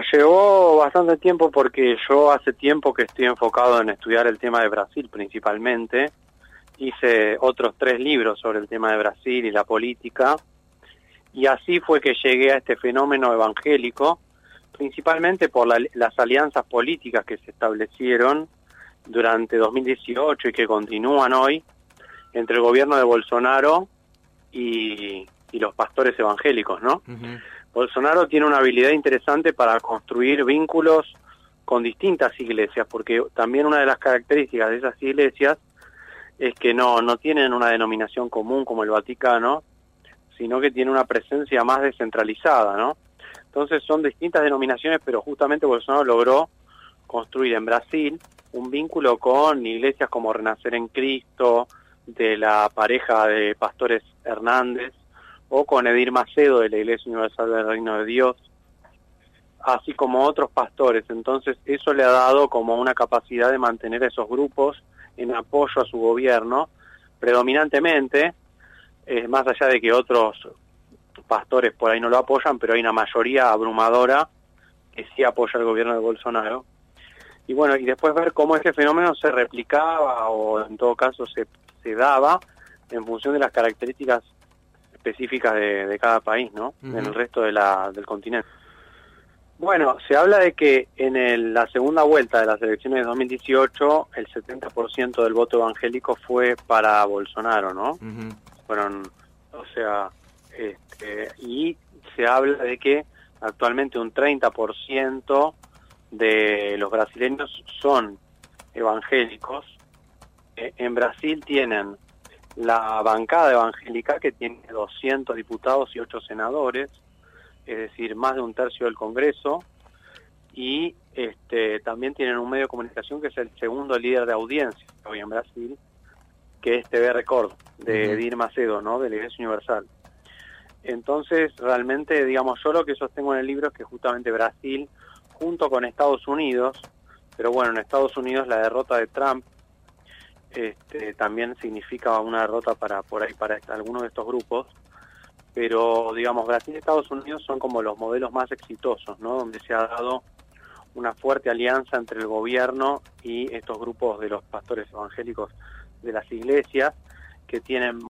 llevó bastante tiempo porque yo hace tiempo que estoy enfocado en estudiar el tema de Brasil principalmente. Hice otros 3 libros sobre el tema de Brasil y la política, y así fue que llegué a este fenómeno evangélico, principalmente por las alianzas políticas que se establecieron durante 2018 y que continúan hoy entre el gobierno de Bolsonaro y los pastores evangélicos, ¿no? Uh-huh. Bolsonaro tiene una habilidad interesante para construir vínculos con distintas iglesias, porque también una de las características de esas iglesias es que no tienen una denominación común como el Vaticano, sino que tiene una presencia más descentralizada, ¿no? Entonces son distintas denominaciones, pero justamente Bolsonaro logró construir en Brasil un vínculo con iglesias como Renacer en Cristo, de la pareja de pastores Hernández, o con Edir Macedo de la Iglesia Universal del Reino de Dios, así como otros pastores. Entonces eso le ha dado como una capacidad de mantener esos grupos en apoyo a su gobierno, predominantemente, más allá de que otros pastores por ahí no lo apoyan, pero hay una mayoría abrumadora que sí apoya al gobierno de Bolsonaro. Y bueno, y después ver cómo ese fenómeno se replicaba o en todo caso se daba en función de las características específicas de cada país, ¿no? Uh-huh. En el resto del continente. Bueno, se habla de que en la segunda vuelta de las elecciones de 2018, el 70% del voto evangélico fue para Bolsonaro, ¿no? Uh-huh. Fueron, o sea, y se habla de que actualmente un 30% de los brasileños son evangélicos. En Brasil tienen la bancada evangélica, que tiene 200 diputados y 8 senadores, es decir, más de un tercio del Congreso, y también tienen un medio de comunicación que es el segundo líder de audiencia hoy en Brasil, que es TV Record, de Edir Macedo, ¿no?, de la Iglesia Universal. Entonces, realmente, digamos, yo lo que sostengo en el libro es que justamente Brasil, junto con Estados Unidos, pero bueno, en Estados Unidos la derrota de Trump también significa una derrota para algunos de estos grupos, pero digamos Brasil y Estados Unidos son como los modelos más exitosos, ¿no?, donde se ha dado una fuerte alianza entre el gobierno y estos grupos de los pastores evangélicos de las iglesias, que tienen